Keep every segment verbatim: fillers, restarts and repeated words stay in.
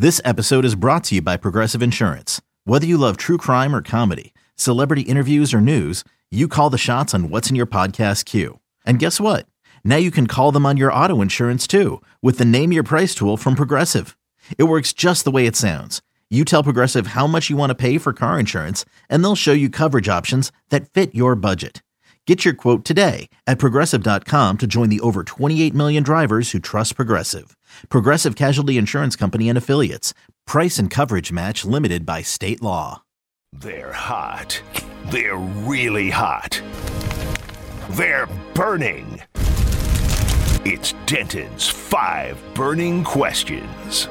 This episode is brought to you by Progressive Insurance. Whether you love true crime or comedy, celebrity interviews or news, you call the shots on what's in your podcast queue. And guess what? Now you can call them on your auto insurance too with the Name Your Price tool from Progressive. It works just the way it sounds. You tell Progressive how much you want to pay for car insurance, and they'll show you coverage options that fit your budget. Get your quote today at Progressive dot com to join the over twenty-eight million drivers who trust Progressive. Progressive Casualty Insurance Company and Affiliates. Price and coverage match limited by state law. They're hot. They're really hot. They're burning. It's Denton's five burning questions.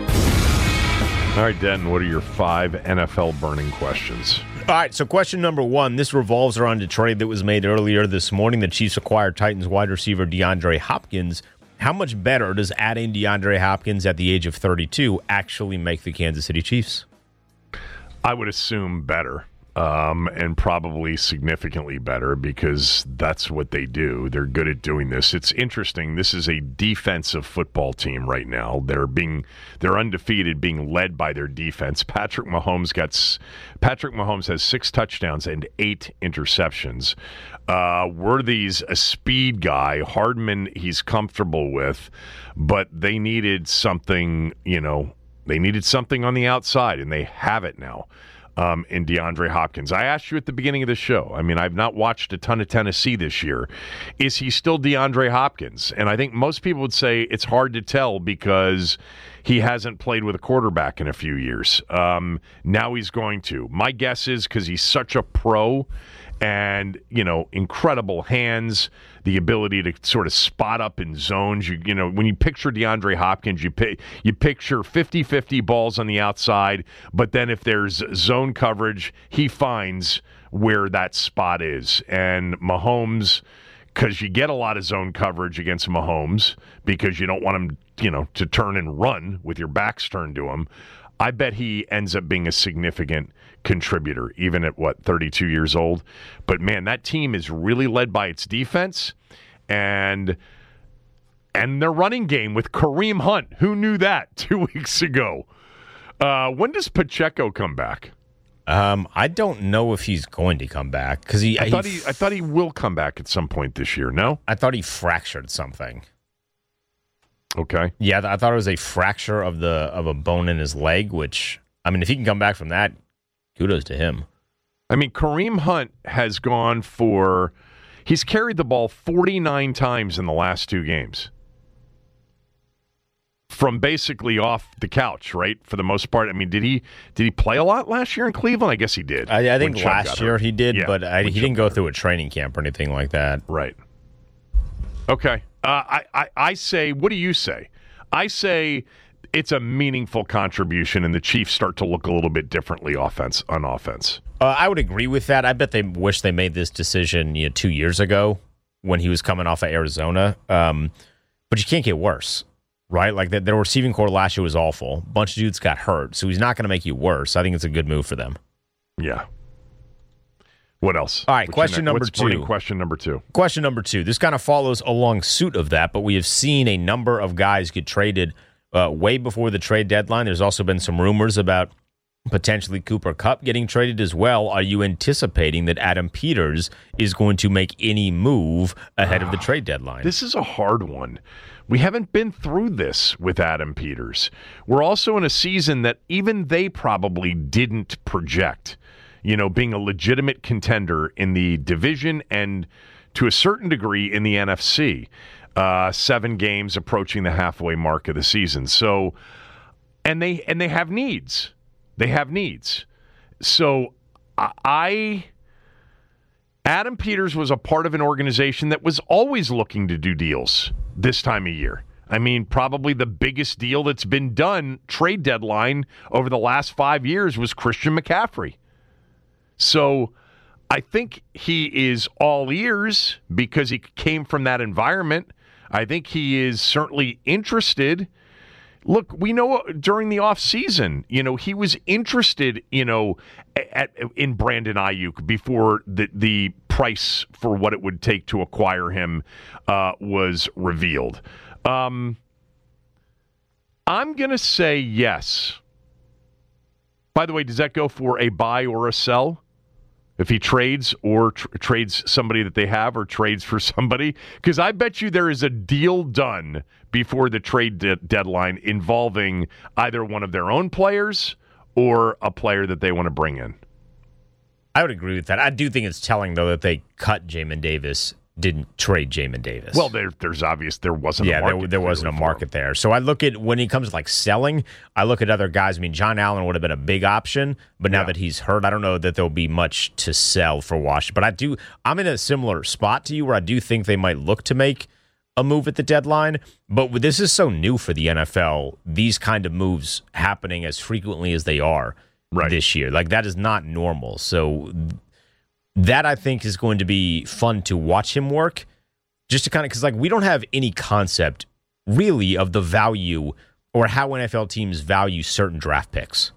All right, Denton, what are your five N F L burning questions? All right, so question number one. This revolves around a trade that was made earlier this morning. The Chiefs acquired Titans wide receiver DeAndre Hopkins. How much better does adding DeAndre Hopkins at the age of thirty-two actually make the Kansas City Chiefs? I would assume better, um, and probably significantly better, because that's what they do. They're good at doing this. It's interesting. This is a defensive football team right now. They're being they're undefeated, being led by their defense. Patrick Mahomes gets Patrick Mahomes has six touchdowns and eight interceptions. Uh, Worthy's a speed guy. Hardman, he's comfortable with, but they needed something, you know, they needed something on the outside, and they have it now um, in DeAndre Hopkins. I asked you at the beginning of the show, I mean, I've not watched a ton of Tennessee this year. Is he still DeAndre Hopkins? And I think most people would say it's hard to tell because he hasn't played with a quarterback in a few years. Um, now he's going to. My guess is because he's such a pro and, you know, incredible hands, the ability to sort of spot up in zones. You you know, when you picture DeAndre Hopkins, you pi- you picture fifty-fifty balls on the outside, but then if there's zone coverage, he finds where that spot is. And Mahomes, because you get a lot of zone coverage against Mahomes because you don't want him, you know, to turn and run with your backs turned to him. I bet he ends up being a significant contributor, even at, what, thirty-two years old. But, man, that team is really led by its defense and and their running game with Kareem Hunt. Who knew that two weeks ago? Uh, when does Pacheco come back? Um, I don't know if he's going to come back because he. I he thought he. I thought he will come back at some point this year. No, I thought he fractured something. Okay. Yeah, I thought it was a fracture of the of a bone in his leg. Which, I mean, if he can come back from that, kudos to him. I mean, Kareem Hunt has gone for. He's carried the ball forty-nine times in the last two games. From basically off the couch, right? For the most part. I mean, did he did he play a lot last year in Cleveland? I guess he did. I, I think last year he did, yeah, but I, he didn't go through a training camp or anything like that. Right. Okay. Uh, I, I, I say, what do you say? I say it's a meaningful contribution, and the Chiefs start to look a little bit differently offense on offense. Uh, I would agree with that. I bet they wish they made this decision, you know, two years ago when he was coming off of Arizona. Um, but you can't get worse. Right? Like, the, their receiving core last year was awful. A bunch of dudes got hurt, so he's not going to make you worse. I think it's a good move for them. Yeah. What else? All right, What's question number what's two. Question number two. Question number two. This kind of follows along suit of that, but we have seen a number of guys get traded uh, way before the trade deadline. There's also been some rumors about potentially Cooper Kupp getting traded as well. Are you anticipating that Adam Peters is going to make any move ahead of the trade deadline? This is a hard one. We haven't been through this with Adam Peters. We're also in a season that even they probably didn't project, you know, being a legitimate contender in the division and to a certain degree in the N F C. Uh, seven games approaching the halfway mark of the season. So, and they and they have needs. They have needs. So, I... Adam Peters was a part of an organization that was always looking to do deals this time of year. I mean, probably the biggest deal that's been done, trade deadline, over the last five years was Christian McCaffrey. So I think he is all ears because he came from that environment. I think he is certainly interested. Look, we know during the offseason, you know, he was interested, you know, at, in Brandon Ayuk before the, the price for what it would take to acquire him uh, was revealed. Um, I'm going to say yes. By the way, does that go for a buy or a sell? If he trades or tr- trades somebody that they have or trades for somebody? Because I bet you there is a deal done before the trade de- deadline involving either one of their own players or a player that they want to bring in. I would agree with that. I do think it's telling, though, that they cut Jamin Davis, didn't trade Jamin Davis. Well, there, there's obvious there wasn't yeah, a market. there, there wasn't a market there. So I look at, when it comes to like selling, I look at other guys. I mean, John Allen would have been a big option, but now yeah. that he's hurt, I don't know that there'll be much to sell for Washington. But I do, I'm in a similar spot to you where I do think they might look to make a move at the deadline. But this is so new for the N F L, these kind of moves happening as frequently as they are right. this year. Like, that is not normal. So that, I think, is going to be fun to watch him work, just to kind of, because like we don't have any concept really of the value or how N F L teams value certain draft picks.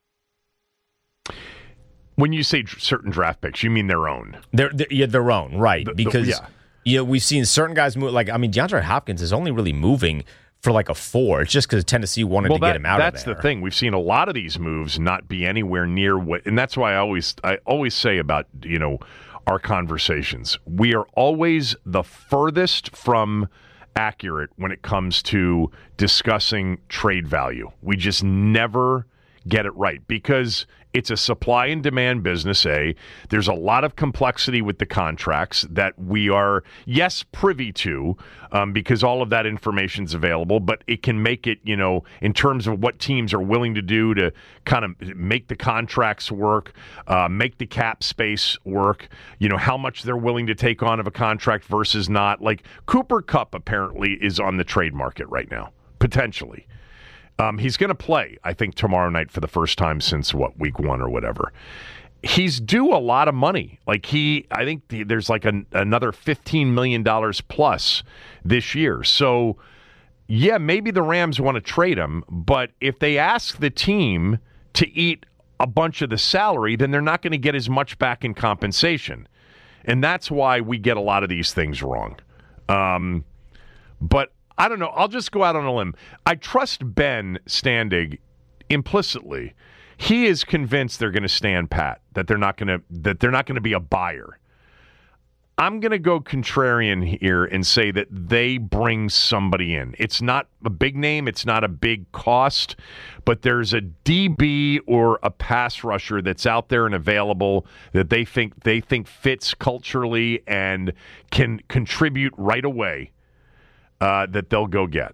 When you say certain draft picks, you mean their own? They're, they're yeah, their own, right? The, because the, yeah. you know, we've seen certain guys move. Like, I mean, DeAndre Hopkins is only really moving for like a four. It's just because Tennessee wanted well, to that, get him out that's of there. That's the thing. We've seen a lot of these moves not be anywhere near what, and that's why I always I always say about, you know, our conversations. We are always the furthest from accurate when it comes to discussing trade value. We just never get it right because it's a supply and demand business, A. There's a lot of complexity with the contracts that we are, yes, privy to um, because all of that information is available, but it can make it, you know, in terms of what teams are willing to do to kind of make the contracts work, uh, make the cap space work, you know, how much they're willing to take on of a contract versus not. Like Cooper Kupp apparently is on the trade market right now, potentially. Um, he's going to play, I think, tomorrow night for the first time since, what, week one or whatever. He's due a lot of money. Like, he, I think there's like an, another fifteen million dollars plus this year. So, yeah, maybe the Rams want to trade him, but if they ask the team to eat a bunch of the salary, then they're not going to get as much back in compensation. And that's why we get a lot of these things wrong. Um, but I don't know. I'll just go out on a limb. I trust Ben Standig implicitly. He is convinced they're going to stand pat, that they're not going to that they're not going to be a buyer. I'm going to go contrarian here and say that they bring somebody in. It's not a big name, it's not a big cost, but there's a D B or a pass rusher that's out there and available that they think they think fits culturally and can contribute right away. Uh, that they'll go get.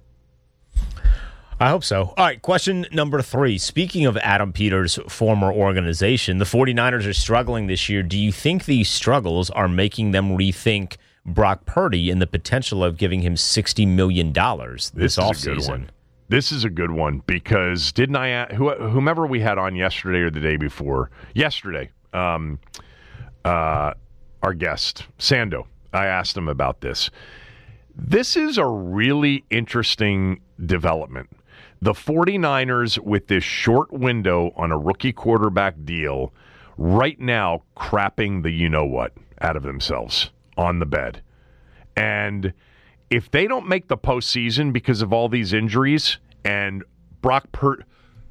I hope so. All right, question number three. Speaking of Adam Peters' former organization, the 49ers are struggling this year. Do you think these struggles are making them rethink Brock Purdy and the potential of giving him sixty million dollars this, this offseason? This is a good one because didn't I, whomever we had on yesterday or the day before, yesterday, um, uh, our guest, Sando, I asked him about this. This is a really interesting development. The 49ers, with this short window on a rookie quarterback deal, right now crapping the you-know-what out of themselves on the bed. And if they don't make the postseason because of all these injuries and Brock Purdy...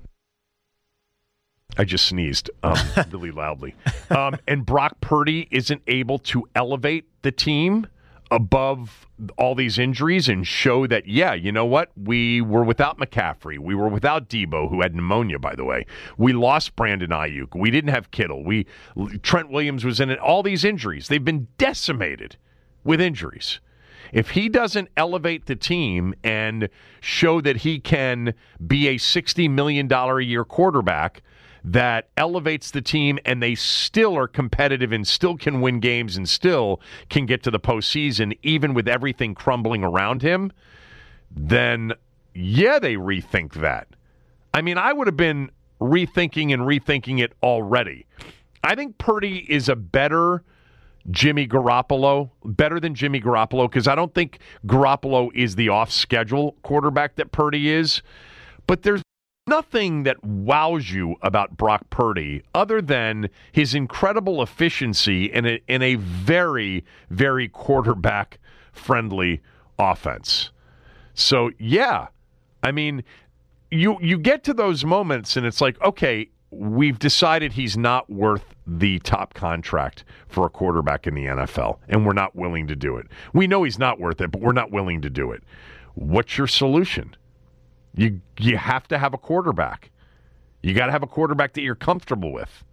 I just sneezed um, really loudly. Um, and Brock Purdy isn't able to elevate the team above all these injuries and show that, yeah, you know what? We were without McCaffrey. We were without Debo, who had pneumonia, by the way. We lost Brandon Ayuk. We didn't have Kittle. We Trent Williams was in it. All these injuries. They've been decimated with injuries. If he doesn't elevate the team and show that he can be a sixty million dollars a year quarterback that elevates the team and they still are competitive and still can win games and still can get to the postseason even with everything crumbling around him, then yeah, they rethink that. I mean, I would have been rethinking and rethinking it already. I think Purdy is a better Jimmy Garoppolo, better than Jimmy Garoppolo, because I don't think Garoppolo is the off-schedule quarterback that Purdy is, but there's nothing that wows you about Brock Purdy other than his incredible efficiency in a, in a very, very quarterback-friendly offense. So, yeah, I mean, you you get to those moments and it's like, okay, we've decided he's not worth the top contract for a quarterback in the N F L, and we're not willing to do it. We know he's not worth it, but we're not willing to do it. What's your solution? You you have to have a quarterback. You got to have a quarterback that you're comfortable with.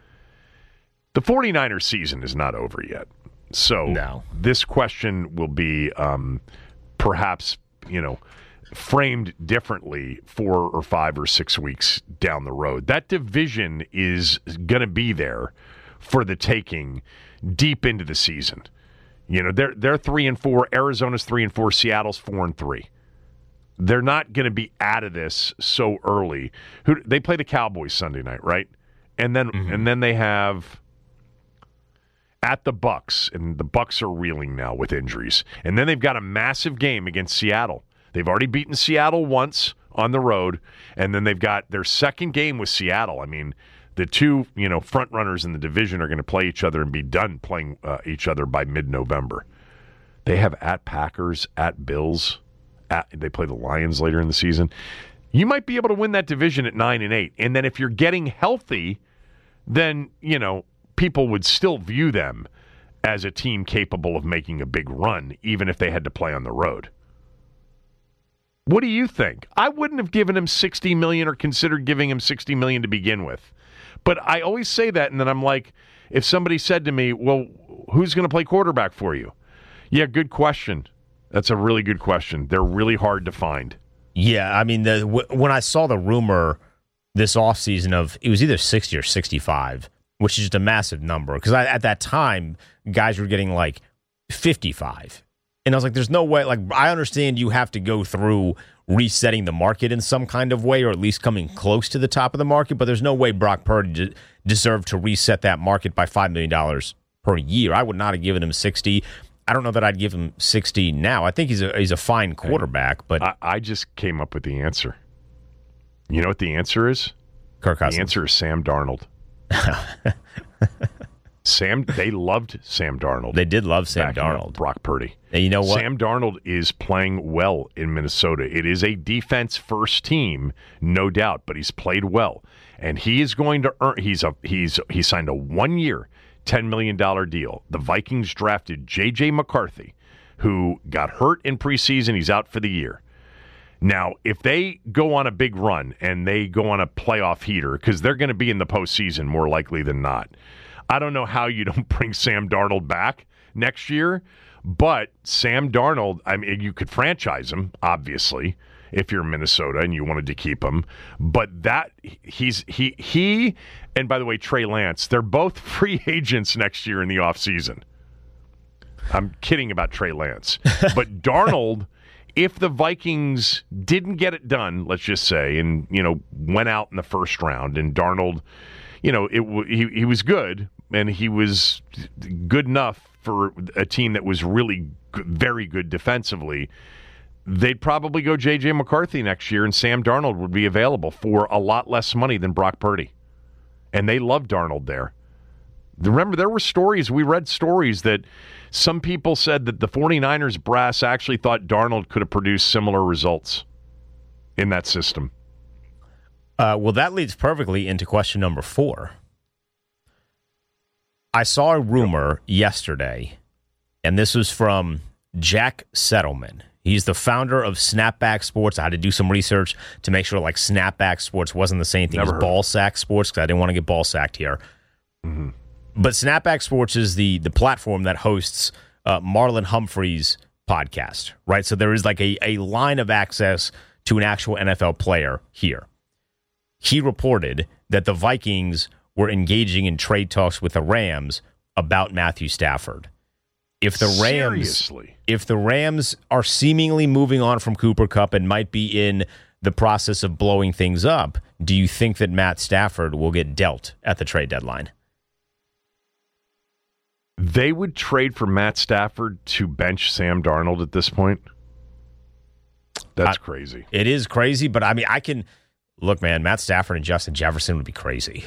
The 49ers season is not over yet. So no. This question will be um, perhaps, you know, framed differently four or five or six weeks down the road. That division is going to be there for the taking deep into the season. You know, they're they're three and four. Arizona's three and four. Seattle's four and three. They're not going to be out of this so early. Who they play the Cowboys Sunday night, right? And then mm-hmm. and then they have at the Bucks, and the Bucks are reeling now with injuries. And then they've got a massive game against Seattle. They've already beaten Seattle once on the road, and then they've got their second game with Seattle. I mean, the two, you know, front runners in the division are going to play each other and be done playing uh, each other by mid-November. They have at Packers, at Bills, at, they play the Lions later in the season. You might be able to win that division at nine and eight, and then if you're getting healthy, then you know people would still view them as a team capable of making a big run, even if they had to play on the road. What do you think? I wouldn't have given him sixty million dollars or considered giving him sixty million dollars to begin with. But I always say that, and then I'm like, if somebody said to me, well, who's going to play quarterback for you? Yeah, good question. That's a really good question. They're really hard to find. Yeah, I mean, the, w- when I saw the rumor this offseason of it was either sixty or sixty-five, which is just a massive number, because at that time, guys were getting like fifty-five. And I was like, there's no way. Like, I understand you have to go through resetting the market in some kind of way, or at least coming close to the top of the market, but there's no way Brock Purdy de- deserved to reset that market by five million dollars per year. I would not have given him sixty. I don't know that I'd give him sixty now. I think he's a he's a fine quarterback, but I, I just came up with the answer. You know what the answer is? Kirk Cousins. The answer is Sam Darnold. Sam, they loved Sam Darnold. They did love Sam Darnold. Brock Purdy. And you know what? Sam Darnold is playing well in Minnesota. It is a defense-first team, no doubt, but he's played well, and he is going to earn. He's a he's he signed a one-year, ten million dollars deal. The Vikings drafted J J McCarthy, who got hurt in preseason. He's out for the year. Now, if they go on a big run and they go on a playoff heater, because they're going to be in the postseason more likely than not. I don't know how you don't bring Sam Darnold back next year, but Sam Darnold, I mean, you could franchise him, obviously, if you're Minnesota and you wanted to keep him. But that he's he he and by the way, Trey Lance, they're both free agents next year in the offseason. I'm kidding about Trey Lance. But Darnold, if the Vikings didn't get it done, let's just say, and you know, went out in the first round, and Darnold, you know, it he he was good. And he was good enough for a team that was really good, very good defensively. They'd probably go J J McCarthy next year, and Sam Darnold would be available for a lot less money than Brock Purdy. And they loved Darnold there. Remember, there were stories, we read stories that some people said that the 49ers brass actually thought Darnold could have produced similar results in that system. Uh, well, that leads perfectly into question number four. I saw a rumor yesterday, and this was from Jack Settleman. He's the founder of Snapback Sports. I had to do some research to make sure like Snapback Sports wasn't the same thing Never as Ball Sack Sports, because I didn't want to get ball sacked here. Mm-hmm. But Snapback Sports is the the platform that hosts uh, Marlon Humphrey's podcast, right? So there is like a, a line of access to an actual N F L player here. He reported that the Vikings were engaging in trade talks with the Rams about Matthew Stafford. If the Rams, Seriously? if the Rams are seemingly moving on from Cooper Kupp and might be in the process of blowing things up, do you think that Matt Stafford will get dealt at the trade deadline? They would trade for Matt Stafford to bench Sam Darnold at this point? That's I, crazy. It is crazy, but I mean, I can look, man, Matt Stafford and Justin Jefferson would be crazy.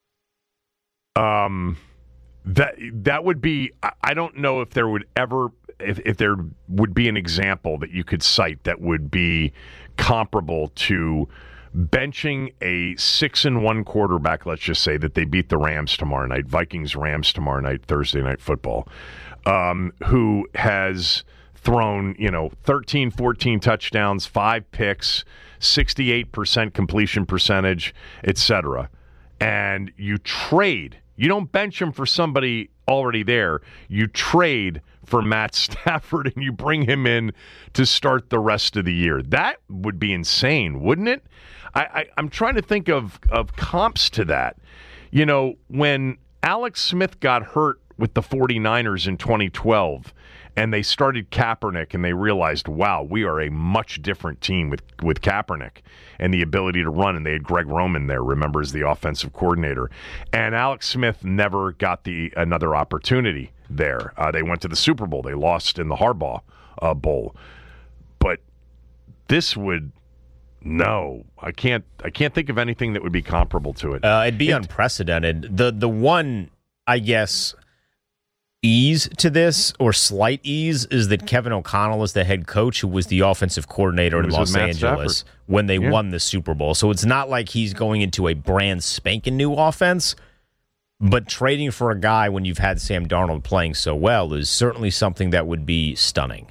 Um, that that would be. I don't know if there would ever. if, if there would be an example that you could cite that would be comparable to benching a six and one quarterback, let's just say that they beat the Rams tomorrow night, Vikings Rams tomorrow night, Thursday Night Football, um, who has thrown, you know, thirteen, fourteen touchdowns, five picks, sixty-eight percent completion percentage, et cetera. And you trade. You don't bench him for somebody already there. You trade for Matt Stafford and you bring him in to start the rest of the year. That would be insane, wouldn't it? I, I, I'm trying to think of, of comps to that. You know, when Alex Smith got hurt with the 49ers in twenty twelve and they started Kaepernick and they realized, wow, we are a much different team with, with Kaepernick and the ability to run. And they had Greg Roman there, remember, as the offensive coordinator. And Alex Smith never got the another opportunity there. Uh, they went to the Super Bowl. They lost in the Harbaugh uh, Bowl. But this would... No, I can't. I can't think of anything that would be comparable to it. Uh, it'd be it, unprecedented. The the one, I guess, ease to this or slight ease is that Kevin O'Connell is the head coach, who was the offensive coordinator in Los Angeles Stafford. when they yeah. won the Super Bowl. So it's not like he's going into a brand spanking new offense. But trading for a guy when you've had Sam Darnold playing so well is certainly something that would be stunning.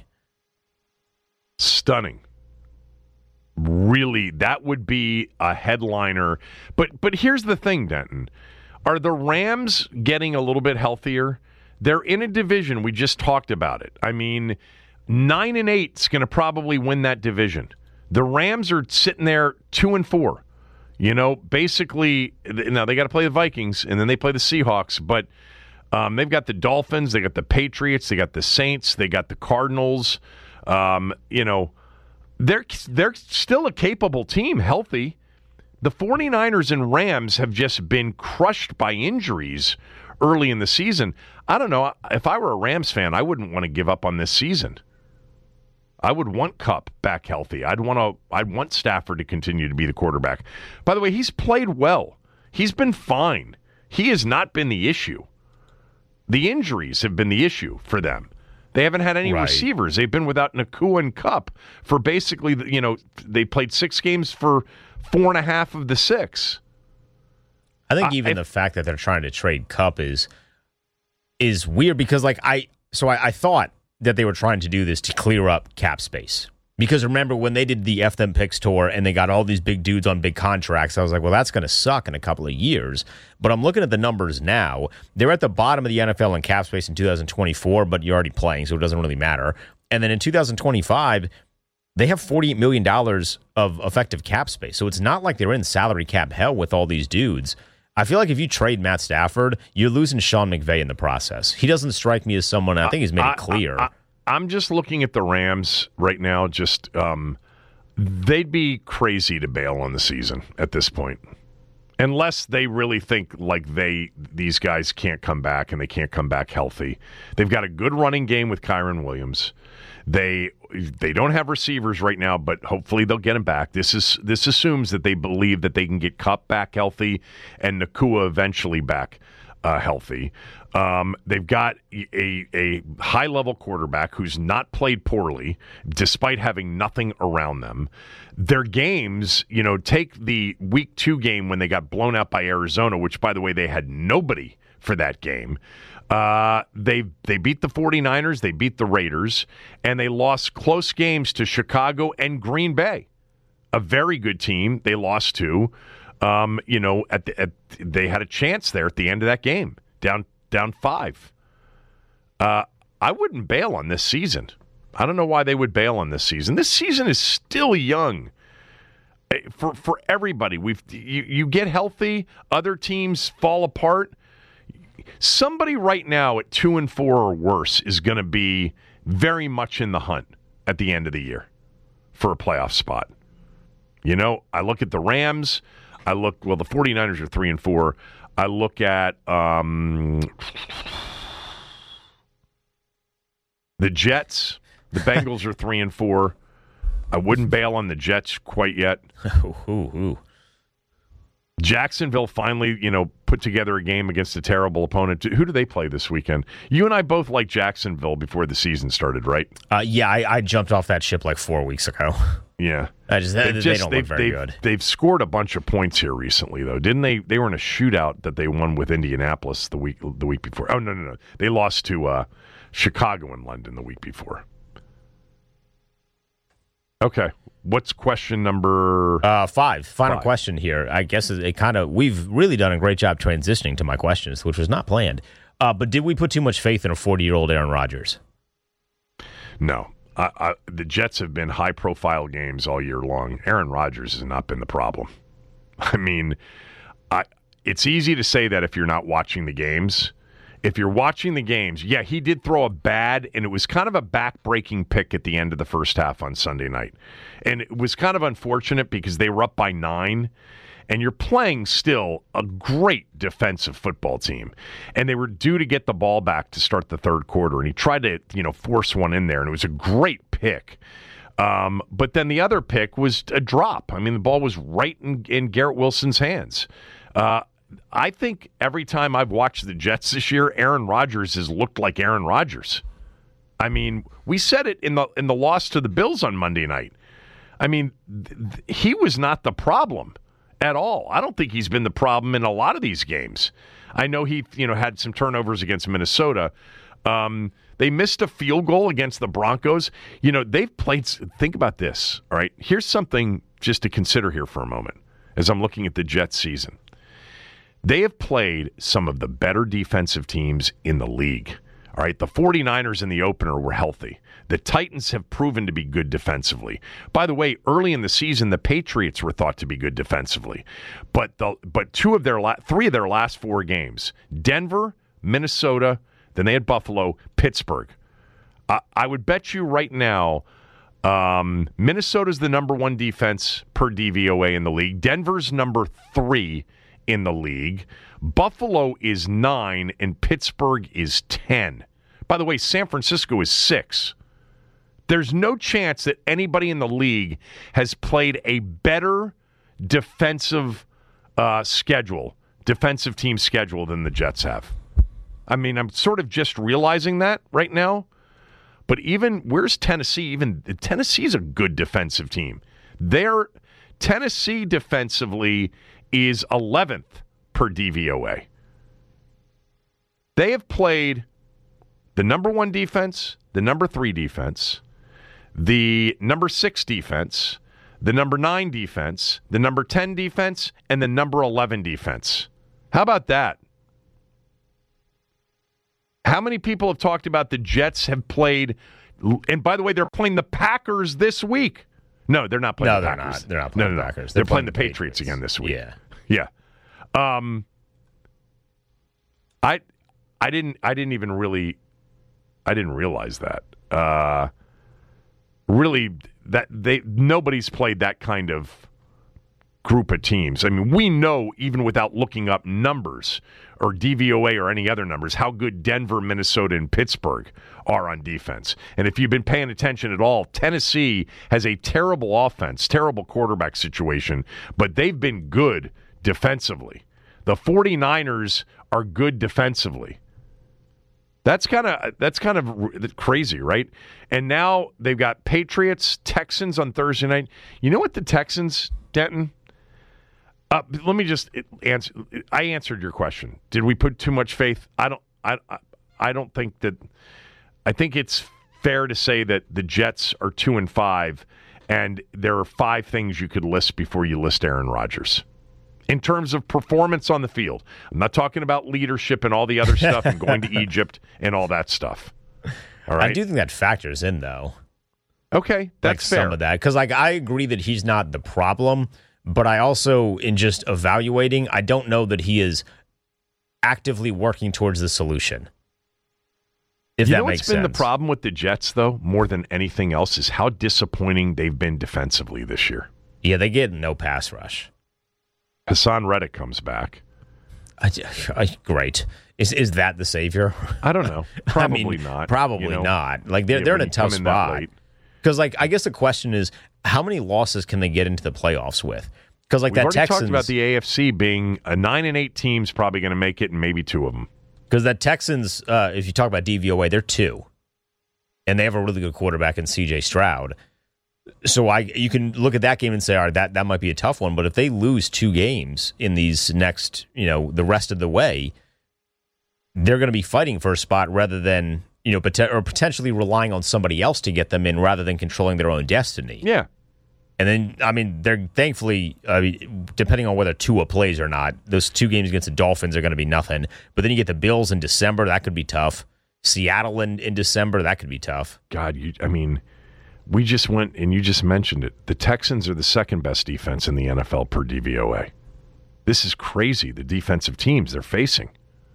Stunning. Really, that would be a headliner. But but here's the thing, Denton. Are the Rams getting a little bit healthier? They're in a division. We just talked about it. I mean, nine and eight is going to probably win that division. The Rams are sitting there two and four. You know, basically, now they got to play the Vikings and then they play the Seahawks. But um, they've got the Dolphins, they got the Patriots, they got the Saints, they got the Cardinals. Um, you know. They're they're still a capable team, healthy. The 49ers and Rams have just been crushed by injuries early in the season. I don't know. If I were a Rams fan, I wouldn't want to give up on this season. I would want Kupp back healthy. I'd want to. I'd want Stafford to continue to be the quarterback. By the way, he's played well. He's been fine. He has not been the issue. The injuries have been the issue for them. They haven't had any right. receivers. They've been without Nakua and Kupp for basically, you know, they played six games for four and a half of the six. I think even uh, the fact that they're trying to trade Kupp is is weird because, like, I so I, I thought that they were trying to do this to clear up cap space. Because remember when they did the F Them Picks tour and they got all these big dudes on big contracts, I was like, well, that's going to suck in a couple of years. But I'm looking at the numbers now. They're at the bottom of the N F L in cap space in two thousand twenty-four, but you're already playing, so it doesn't really matter. And then in two thousand twenty-five, they have forty-eight million dollars of effective cap space. So it's not like they're in salary cap hell with all these dudes. I feel like if you trade Matt Stafford, you're losing Sean McVay in the process. He doesn't strike me as someone, I think he's made it clear. I, I, I, I'm just looking at the Rams right now. Just um, they'd be crazy to bail on the season at this point, unless they really think like they these guys can't come back and they can't come back healthy. They've got a good running game with Kyren Williams. They they don't have receivers right now, but hopefully they'll get him back. This is this assumes that they believe that they can get Kupp back healthy and Nakua eventually back uh, healthy. Um, they've got a, a high-level quarterback who's not played poorly, despite having nothing around them. Their games, you know, take the week two game when they got blown out by Arizona, which, by the way, they had nobody for that game. Uh, they they beat the 49ers, they beat the Raiders, and they lost close games to Chicago and Green Bay, a very good team they lost to. Um, you know, at, the, at they had a chance there at the end of that game, down down five. Uh, I wouldn't bail on this season. I don't know why they would bail on this season. This season is still young for for everybody. We've you, you get healthy, other teams fall apart. Somebody right now at two and four or worse is going to be very much in the hunt at the end of the year for a playoff spot. You know, I look at the Rams. I look, well, the 49ers are three and four. I look at um, the Jets. The Bengals are three and four. I wouldn't bail on the Jets quite yet. ooh, ooh, ooh. Jacksonville finally, you know, put together a game against a terrible opponent. Who do they play this weekend? You and I both liked Jacksonville before the season started, right? Uh, yeah, I, I jumped off that ship like four weeks ago. Yeah. I just, they, just, they don't look very they've, good. They've scored a bunch of points here recently, though, didn't they? They were in a shootout that they won with Indianapolis the week the week before. Oh, no, no, no. They lost to uh, Chicago and London the week before. Okay. What's question number uh, five? Final five. question here. I guess it, it kind of we've really done a great job transitioning to my questions, which was not planned. Uh, but did we put too much faith in a forty-year-old Aaron Rodgers? No. I, I, the Jets have been high-profile games all year long. Aaron Rodgers has not been the problem. I mean, I, it's easy to say that if you're not watching the games. If you're watching the games, yeah, he did throw a bad, and it was kind of a back-breaking pick at the end of the first half on Sunday night. And it was kind of unfortunate because they were up by nine, and you're playing still a great defensive football team. And they were due to get the ball back to start the third quarter, and he tried to, you know, force one in there, and it was a great pick. Um, but then the other pick was a drop. I mean, the ball was right in, in Garrett Wilson's hands. Uh I think every time I've watched the Jets this year, Aaron Rodgers has looked like Aaron Rodgers. I mean, we said it in the in the loss to the Bills on Monday night. I mean, th- th- he was not the problem at all. I don't think he's been the problem in a lot of these games. I know he, you know, had some turnovers against Minnesota. Um, they missed a field goal against the Broncos. You know, they've played. Think about this. All right, here's something just to consider here for a moment as I'm looking at the Jets season. They have played some of the better defensive teams in the league. All right, the 49ers in the opener were healthy. The Titans have proven to be good defensively. By the way, early in the season, the Patriots were thought to be good defensively. But the but two of their la- three of their last four games, Denver, Minnesota, then they had Buffalo, Pittsburgh. Uh, I would bet you right now, um, Minnesota's the number one defense per D V O A in the league. Denver's number three in the league. Buffalo is nine and Pittsburgh is ten. By the way, San Francisco is six. There's no chance that anybody in the league has played a better defensive uh, schedule, defensive team schedule than the Jets have. I mean, I'm sort of just realizing that right now. But even, where's Tennessee? Even Tennessee's a good defensive team. Their Tennessee defensively is eleventh per D V O A. They have played the number one defense, the number three defense, the number six defense, the number nine defense, the number ten defense, and the number eleven defense. How about that? How many people have talked about the Jets have played, and by the way, they're playing the Packers this week. No, they're not playing no, the they're Packers. Not. They're not playing no, no, the no. Packers. They're, They're playing, playing the the Patriots, Patriots again this week. Yeah. Yeah. Um, I I didn't I didn't even really I didn't realize that. Uh, really that they nobody's played that kind of group of teams. I mean, we know even without looking up numbers or D V O A or any other numbers how good Denver, Minnesota, and Pittsburgh are on defense. And if you've been paying attention at all, Tennessee has a terrible offense, terrible quarterback situation, but they've been good defensively. The 49ers are good defensively. That's kind of that's kind of crazy, right? And now they've got Patriots, Texans on Thursday night. You know what the Texans, Denton? Uh, let me just answer. I answered your question. Did we put too much faith? I don't. I. I don't think that. I think it's fair to say that the Jets are two and five, and there are five things you could list before you list Aaron Rodgers. In terms of performance on the field, I'm not talking about leadership and all the other stuff and going to Egypt and all that stuff. All right. I do think that factors in, though. Okay, that's like fair. Some of that, because like I agree that he's not the problem. But I also, in just evaluating, I don't know that he is actively working towards the solution. If you that know makes what's been sense. the problem with the Jets, though, more than anything else, is how disappointing they've been defensively this year. Yeah, they get no pass rush. Hassan Reddick comes back. I, I, great. Is is that the savior? I don't know. Probably I mean, not. Probably you know? not. Like they're Yeah, they're in when a you tough come in that spot. late. Because like I guess the question is, how many losses can they get into the playoffs with? Because like We've that already Texans talked about the A F C being a nine and eight team's probably going to make it, and maybe two of them. Because that Texans, uh, if you talk about D V O A, they're two, and they have a really good quarterback in C J Stroud. So I, you can look at that game and say, all right, that, that might be a tough one. But if they lose two games in these next, you know, the rest of the way, they're going to be fighting for a spot rather than, you know, pot- or potentially relying on somebody else to get them in rather than controlling their own destiny. Yeah. And then, I mean, they're thankfully, I mean, depending on whether Tua plays or not, those two games against the Dolphins are going to be nothing. But then you get the Bills in December, that could be tough. Seattle in, in December, that could be tough. God, you, I mean, we just went, and you just mentioned it. The Texans are the second best defense in the N F L per D V O A. This is crazy, the defensive teams they're facing.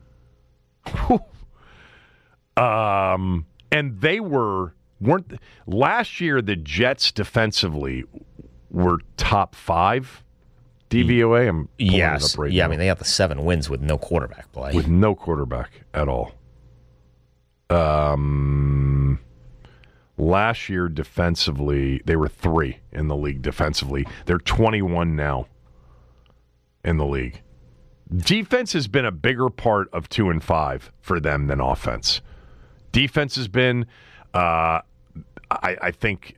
um, and they were, weren't, last year the Jets defensively were top five D V O A. I'm pulling yes. it up right yeah, now. I mean, they got the seven wins with no quarterback play. With no quarterback at all. Um, last year defensively, they were three in the league defensively. They're twenty-one now in the league. Defense has been a bigger part of two and five for them than offense. Defense has been, uh, I, I think,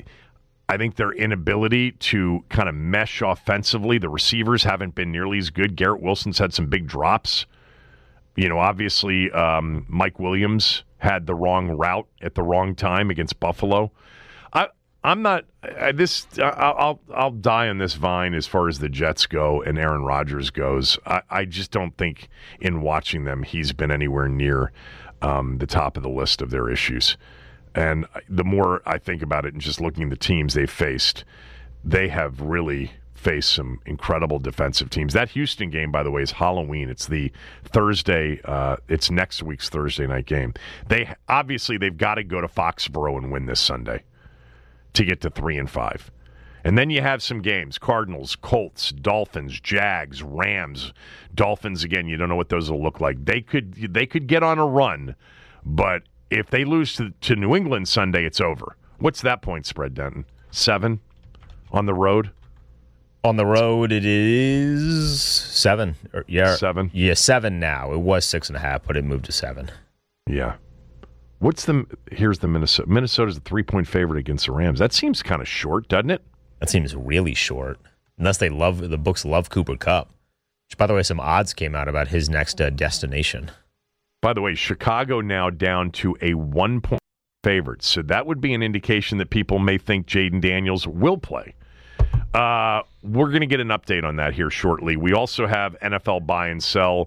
I think their inability to kind of mesh offensively. The receivers haven't been nearly as good. Garrett Wilson's had some big drops. You know, obviously, um, Mike Williams had the wrong route at the wrong time against Buffalo. I, I'm not. I, this. I, I'll. I'll die on this vine as far as the Jets go and Aaron Rodgers goes. I, I just don't think in watching them he's been anywhere near um, the top of the list of their issues. And the more I think about it and just looking at the teams they've faced, they have really face some incredible defensive teams. That Houston game, by the way, is Halloween. It's the Thursday. Uh, it's next week's Thursday night game. They obviously they've got to go to Foxborough and win this Sunday to get to three and five. And then you have some games: Cardinals, Colts, Dolphins, Jags, Rams. Dolphins again. You don't know what those will look like. They could they could get on a run, but if they lose to, to New England Sunday, it's over. What's that point spread, Denton? Seven on the road. On the road, it is seven. Or, yeah, seven. Yeah, seven now. It was six and a half, but it moved to seven. Yeah. What's the? Here's the Minnesota. Minnesota's a three-point favorite against the Rams. That seems kind of short, doesn't it? That seems really short. Unless they love the books, love Cooper Kupp. Which, by the way, some odds came out about his next uh, destination. By the way, Chicago now down to a one-point favorite, so that would be an indication that people may think Jaden Daniels will play. Uh, we're going to get an update on that here shortly. We also have N F L buy and sell.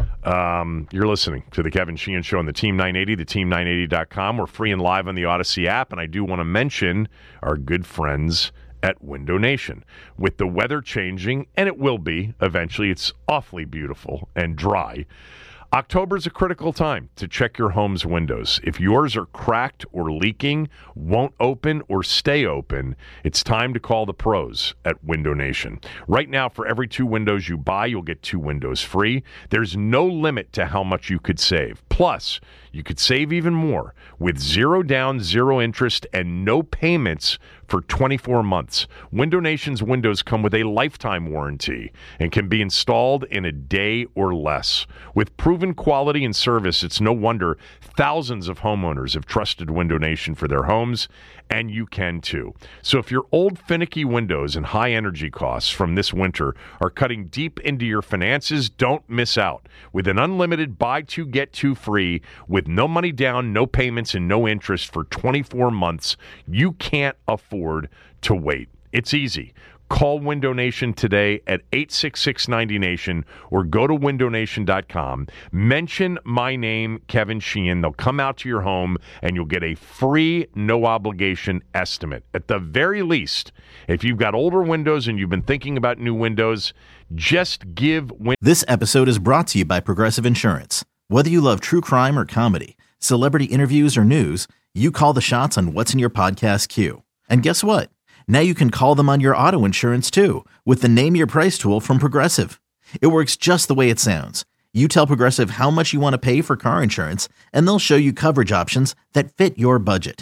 Um, you're listening to the Kevin Sheehan Show on the Team nine eighty, the team nine eighty dot com. We're free and live on the Odyssey app, and I do want to mention our good friends at Window Nation. With the weather changing, and it will be eventually, it's awfully beautiful and dry. October's a critical time to check your home's windows. If yours are cracked or leaking, won't open or stay open, it's time to call the pros at Window Nation. Right now, for every two windows you buy, you'll get two windows free. There's no limit to how much you could save. Plus, you could save even more with zero down, zero interest, and no payments for twenty-four months. Window Nation's windows come with a lifetime warranty and can be installed in a day or less. With proven quality and service, it's no wonder thousands of homeowners have trusted Window Nation for their homes, and you can too. So if your old finicky windows and high energy costs from this winter are cutting deep into your finances, don't miss out. With an unlimited buy two, get two free, with no money down, no payments, and no interest for twenty-four months, you can't afford to wait. It's easy. Call Window Nation today at eight six six ninety nation or go to window nation dot com. Mention my name, Kevin Sheehan. They'll come out to your home and you'll get a free, no-obligation estimate. At the very least, if you've got older windows and you've been thinking about new windows, just give... Win- This episode is brought to you by Progressive Insurance. Whether you love true crime or comedy, celebrity interviews or news, you call the shots on what's in your podcast queue. And guess what? Now you can call them on your auto insurance too with the Name Your Price tool from Progressive. It works just the way it sounds. You tell Progressive how much you want to pay for car insurance, and they'll show you coverage options that fit your budget.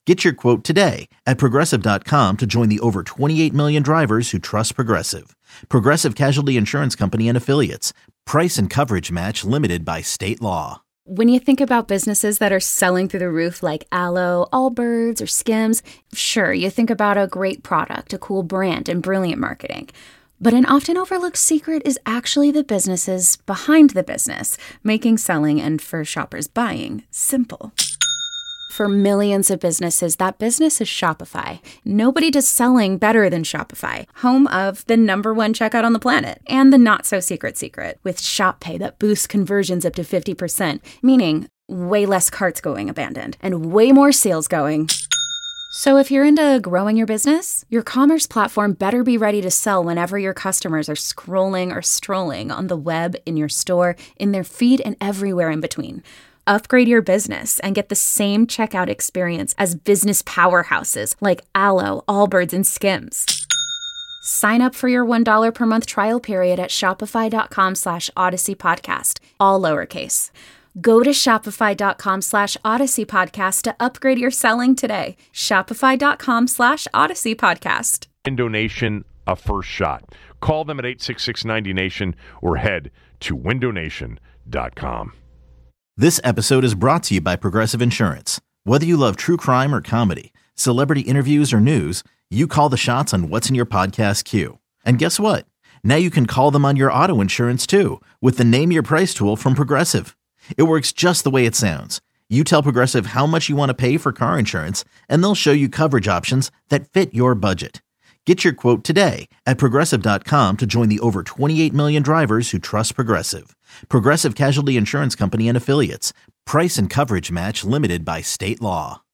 Get your quote today at Progressive dot com to join the over twenty-eight million drivers who trust Progressive. Progressive Casualty Insurance Company and Affiliates. Price and coverage match limited by state law. When you think about businesses that are selling through the roof like Aloe, Allbirds, or Skims, sure, you think about a great product, a cool brand, and brilliant marketing. But an often overlooked secret is actually the businesses behind the business, making selling and, for shoppers, buying simple. For millions of businesses, that business is Shopify. Nobody does selling better than Shopify, home of the number one checkout on the planet, and the not-so-secret secret, with Shop Pay that boosts conversions up to fifty percent, meaning way less carts going abandoned, and way more sales going. So if you're into growing your business, your commerce platform better be ready to sell whenever your customers are scrolling or strolling on the web, in your store, in their feed, and everywhere in between. Upgrade your business and get the same checkout experience as business powerhouses like Aloe, Allbirds, and Skims. Sign up for your one dollar per month trial period at shopify.com slash Odyssey Podcast, all lowercase. Go to shopify.com slash Odyssey Podcast to upgrade your selling today. Shopify.com slash Odyssey Podcast. Window Nation, a first shot. Call them at eight six six ninety nation or head to window nation dot com. This episode is brought to you by Progressive Insurance. Whether you love true crime or comedy, celebrity interviews or news, you call the shots on what's in your podcast queue. And guess what? Now you can call them on your auto insurance too with the Name Your Price tool from Progressive. It works just the way it sounds. You tell Progressive how much you want to pay for car insurance, and they'll show you coverage options that fit your budget. Get your quote today at Progressive dot com to join the over twenty-eight million drivers who trust Progressive. Progressive Casualty Insurance Company and Affiliates. Price and coverage match limited by state law.